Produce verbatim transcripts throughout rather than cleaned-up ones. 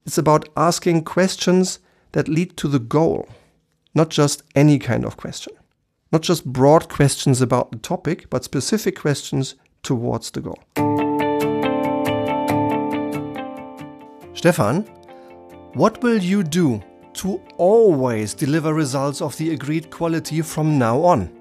It's about asking questions that lead to the goal, not just any kind of question. Not just broad questions about the topic, but specific questions towards the goal. Stefan, what will you do to always deliver results of the agreed quality from now on?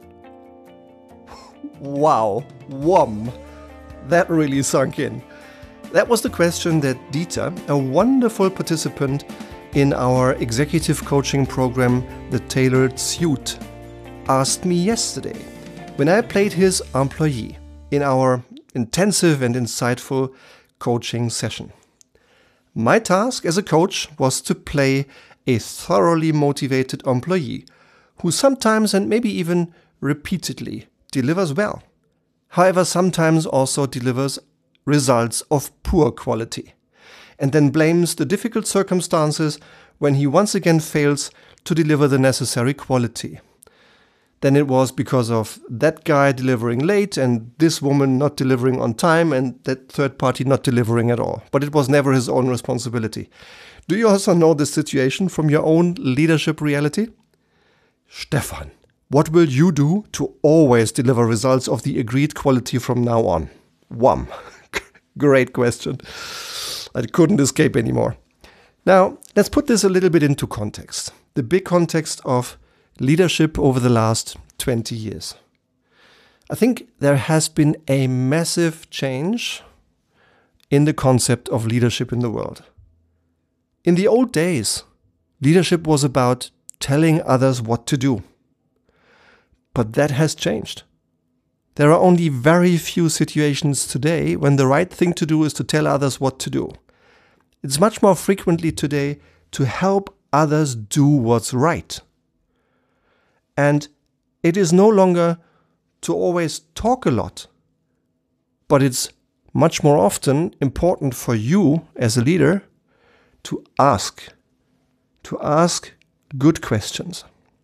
Wow, whom, that really sunk in. That was the question that Dieter, a wonderful participant in our executive coaching program, The Tailored Suit, asked me yesterday when I played his employee in our intensive and insightful coaching session. My task as a coach was to play a thoroughly motivated employee who sometimes and maybe even repeatedly delivers well, however sometimes also delivers results of poor quality, and then blames the difficult circumstances when he once again fails to deliver the necessary quality. Then it was because of that guy delivering late and this woman not delivering on time and that third party not delivering at all. But it was never his own responsibility. Do you also know this situation from your own leadership reality? Stefan, what will you do to always deliver results of the agreed quality from now on? Wham. Great question. I couldn't escape anymore. Now, let's put this a little bit into context. The big context of leadership over the last twenty years. I think there has been a massive change in the concept of leadership in the world. In the old days, leadership was about telling others what to do. But that has changed. There are only very few situations today when the right thing to do is to tell others what to do. It's much more frequently today to help others do what's right. And it is no longer to always talk a lot, but it's much more often important for you as a leader to ask, to ask good questions.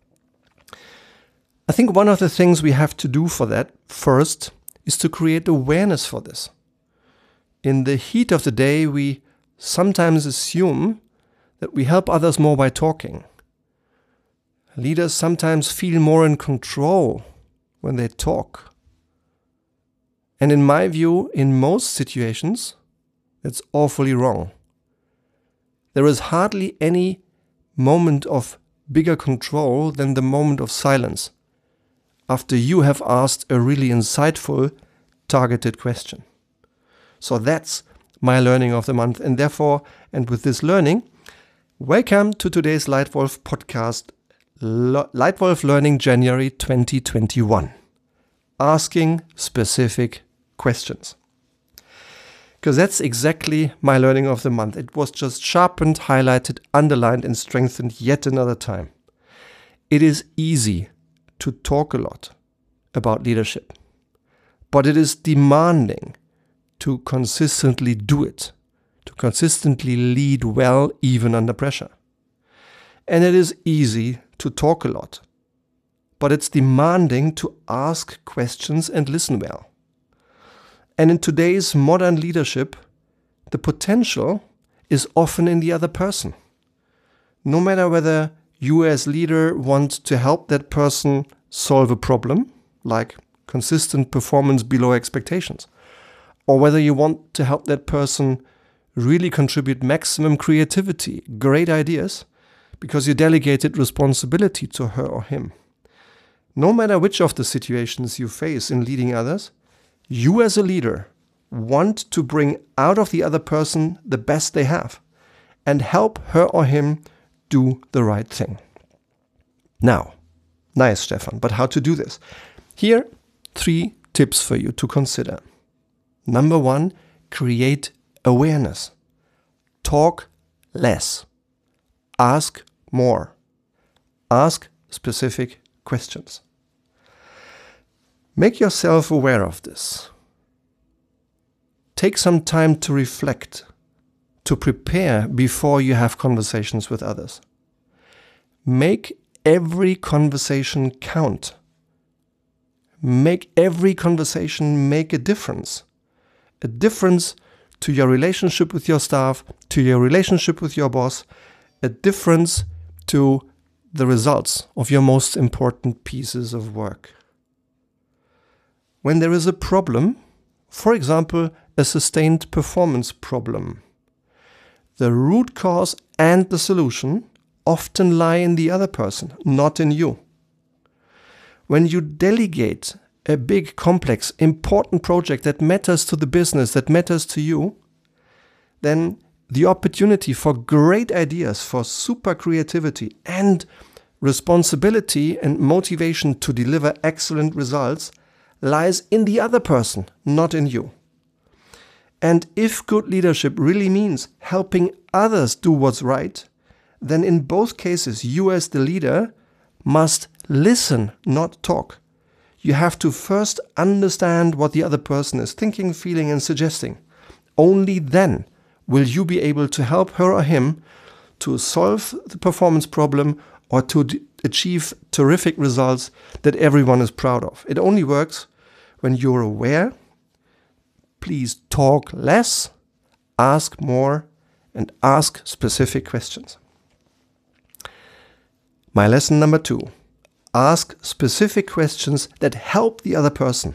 I think one of the things we have to do for that first is to create awareness for this. In the heat of the day, we sometimes assume that we help others more by talking. Leaders sometimes feel more in control when they talk. And in my view, in most situations, that's awfully wrong. There is hardly any moment of bigger control than the moment of silence, after you have asked a really insightful, targeted question. So that's my learning of the month. And therefore, and with this learning, welcome to today's Lightwolf podcast, Lightwolf Learning January twenty twenty-one. Asking specific questions. Because that's exactly my learning of the month. It was just sharpened, highlighted, underlined, and strengthened yet another time. It is easy to talk a lot about leadership, but it is demanding to consistently do it, to consistently lead well even under pressure. And it is easy to talk a lot, but it's demanding to ask questions and listen well. And in today's modern leadership, the potential is often in the other person. No matter whether you as leader want to help that person solve a problem, like consistent performance below expectations, or whether you want to help that person really contribute maximum creativity, great ideas, because you delegated responsibility to her or him. No matter which of the situations you face in leading others, you as a leader want to bring out of the other person the best they have and help her or him do the right thing. Now, nice, Stefan, but how to do this? Here, three tips for you to consider. Number one, create awareness. Talk less. Ask more. Ask specific questions. Make yourself aware of this. Take some time to reflect, to prepare before you have conversations with others. Make every conversation count. Make every conversation make a difference. A difference to your relationship with your staff, to your relationship with your boss, a difference to the results of your most important pieces of work. When there is a problem, for example, a sustained performance problem, the root cause and the solution often lie in the other person, not in you. When you delegate a big, complex, important project that matters to the business, that matters to you, then the opportunity for great ideas, for super creativity and responsibility and motivation to deliver excellent results lies in the other person, not in you. And if good leadership really means helping others do what's right, then in both cases, you as the leader must listen, not talk. You have to first understand what the other person is thinking, feeling, and suggesting. Only then will you be able to help her or him to solve the performance problem or to d- achieve terrific results that everyone is proud of. It only works when you're aware. Please talk less, ask more, and ask specific questions. My lesson number two. Ask specific questions that help the other person.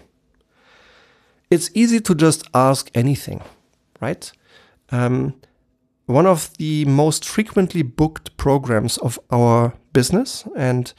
It's easy to just ask anything, right? Um, one of the most frequently booked programs of our business, and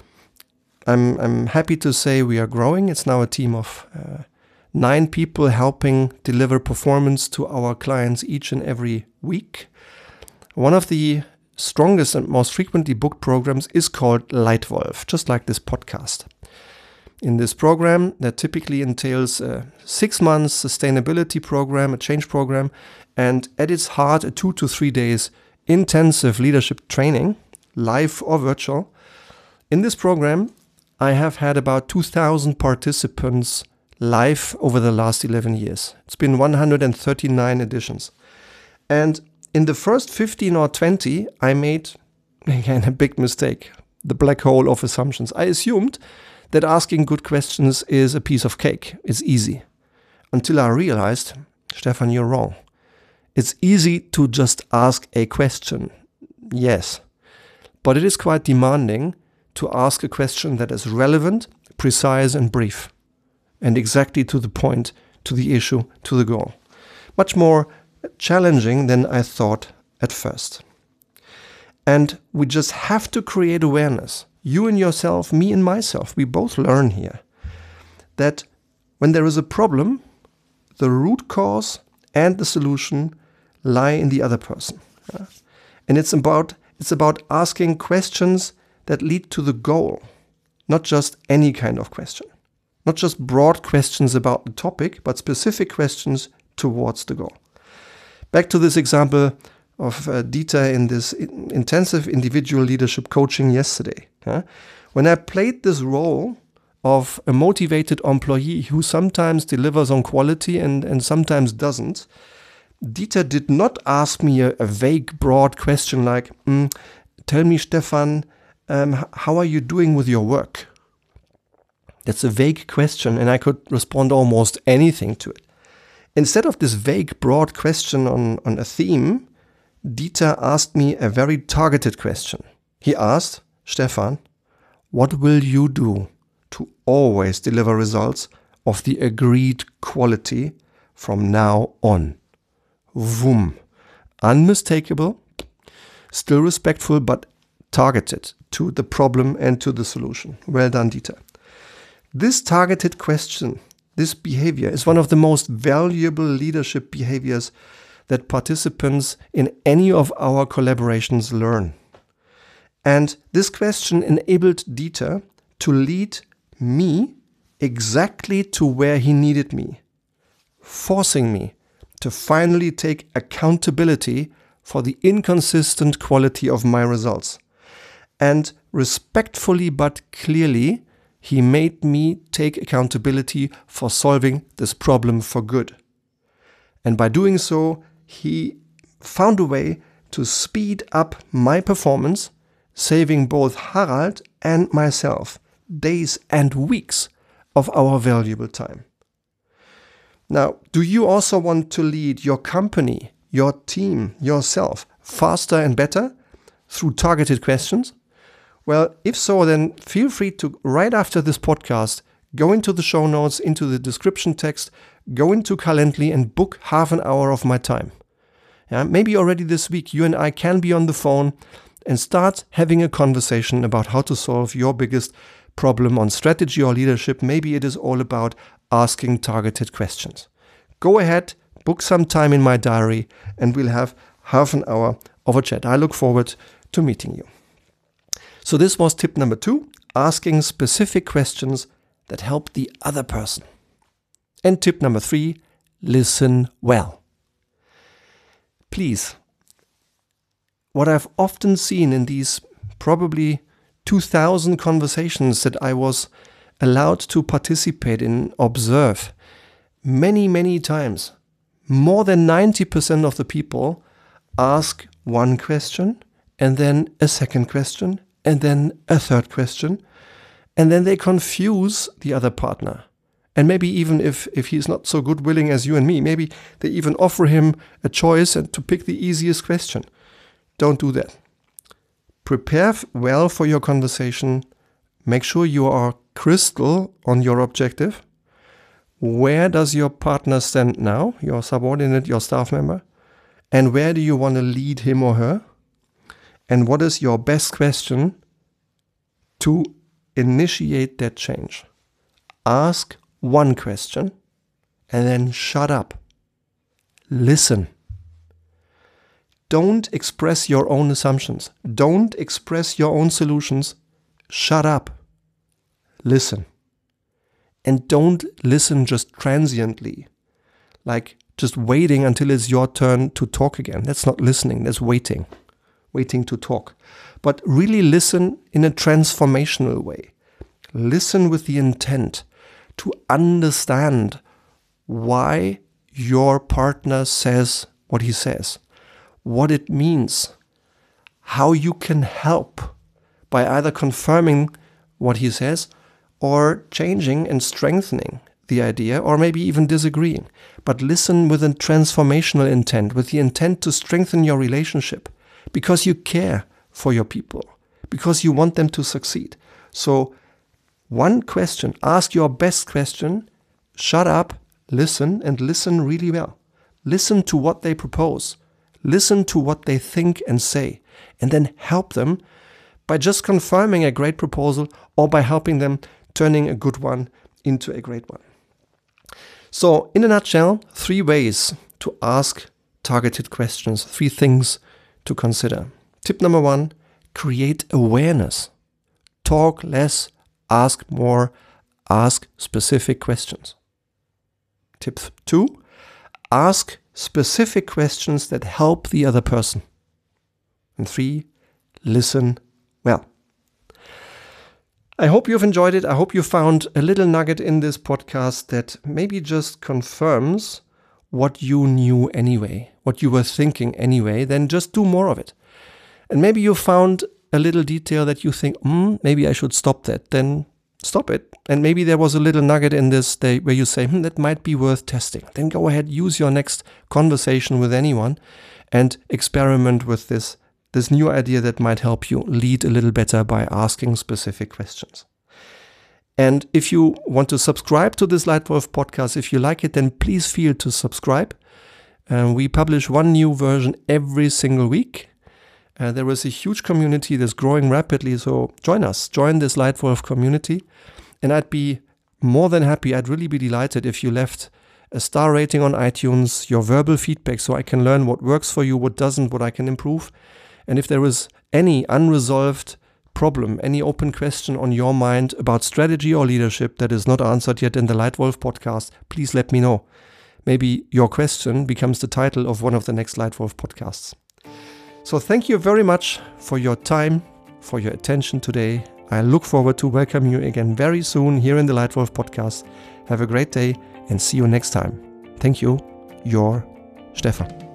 I'm I'm happy to say we are growing. It's now a team of uh, nine people helping deliver performance to our clients each and every week. One of the strongest and most frequently booked programs is called Leitwolf, just like this podcast. In this program, that typically entails a six months sustainability program, a change program, and at its heart, a two to three days intensive leadership training, live or virtual. In this program, I have had about two thousand participants live over the last eleven years. It's been one hundred thirty-nine editions. And in the first fifteen or twenty, I made, again, a big mistake, the black hole of assumptions. I assumed that asking good questions is a piece of cake. It's easy. Until I realized, Stefan, you're wrong. It's easy to just ask a question, yes. But it is quite demanding to ask a question that is relevant, precise, and brief. And exactly to the point, to the issue, to the goal. Much more challenging than I thought at first. And we just have to create awareness. You and yourself, me and myself, we both learn here that when there is a problem, the root cause and the solution lie in the other person. Yeah? And it's about it's about asking questions that lead to the goal, not just any kind of question. Not just broad questions about the topic, but specific questions towards the goal. Back to this example of uh, Dieter in this in- intensive individual leadership coaching yesterday. Yeah? When I played this role of a motivated employee who sometimes delivers on quality and, and sometimes doesn't, Dieter did not ask me a, a vague, broad question like, mm, tell me, Stefan, um, how are you doing with your work? That's a vague question, and I could respond almost anything to it. Instead of this vague, broad question on, on a theme, Dieter asked me a very targeted question. He asked, Stefan, what will you do to always deliver results of the agreed quality from now on? Vroom. Unmistakable, still respectful, but targeted to the problem and to the solution. Well done, Dieter. This targeted question, this behavior is one of the most valuable leadership behaviors that participants in any of our collaborations learn. And this question enabled Dieter to lead me exactly to where he needed me, forcing me to finally take accountability for the inconsistent quality of my results. And respectfully but clearly, he made me take accountability for solving this problem for good. And by doing so, he found a way to speed up my performance, saving both Harald and myself days and weeks of our valuable time. Now, do you also want to lead your company, your team, yourself faster and better through targeted questions? Well, if so, then feel free to, right after this podcast, go into the show notes, into the description text, go into Calendly and book half an hour of my time. Yeah, maybe already this week you and I can be on the phone and start having a conversation about how to solve your biggest problem on strategy or leadership. Maybe it is all about asking targeted questions. Go ahead, book some time in my diary, and we'll have half an hour of a chat. I look forward to meeting you. So this was tip number two, asking specific questions that help the other person. And tip number three, listen well. Please, what I've often seen in these probably two thousand conversations that I was allowed to participate in, observe, many, many times, more than ninety percent of the people ask one question and then a second question and then a third question, and then they confuse the other partner. And maybe even if, if he's not so good willing as you and me, maybe they even offer him a choice and to pick the easiest question. Don't do that. Prepare well for your conversation. Make sure you are crystal on your objective. Where does your partner stand now, your subordinate, your staff member? And where do you want to lead him or her? And what is your best question to initiate that change? Ask one question and then shut up. Listen. Don't express your own assumptions. Don't express your own solutions. Shut up. Listen. And don't listen just transiently, like just waiting until it's your turn to talk again. That's not listening, that's waiting, waiting to talk. But really listen in a transformational way. Listen with the intent to understand why your partner says what he says, what it means, how you can help by either confirming what he says or changing and strengthening the idea, or maybe even disagreeing. But listen with a transformational intent, with the intent to strengthen your relationship, because you care for your people, because you want them to succeed. So one question, ask your best question, shut up, listen, and listen really well. Listen to what they propose. Listen to what they think and say, and then help them by just confirming a great proposal or by helping them turning a good one into a great one. So, in a nutshell, three ways to ask targeted questions, three things to consider. Tip number one, create awareness. Talk less, ask more, ask specific questions. Tip two, ask specific questions that help the other person. And three, listen well. I hope you've enjoyed it. I hope you found a little nugget in this podcast that maybe just confirms what you knew anyway, what you were thinking anyway. Then just do more of it. And maybe you found a little detail that you think, hmm, maybe I should stop that. Then stop it. And maybe there was a little nugget in this day where you say, hmm, that might be worth testing. Then go ahead, use your next conversation with anyone and experiment with this This new idea that might help you lead a little better by asking specific questions. And if you want to subscribe to this Lightwolf podcast, if you like it, then please feel to subscribe. Uh, we publish one new version every single week. Uh, there is a huge community that's growing rapidly, so join us. Join this Lightwolf community. And I'd be more than happy, I'd really be delighted if you left a star rating on iTunes, your verbal feedback, so I can learn what works for you, what doesn't, what I can improve. And if there is any unresolved problem, any open question on your mind about strategy or leadership that is not answered yet in the Lightwolf podcast, please let me know. Maybe your question becomes the title of one of the next Lightwolf podcasts. So thank you very much for your time, for your attention today. I look forward to welcoming you again very soon here in the Lightwolf podcast. Have a great day and see you next time. Thank you, your Stefan.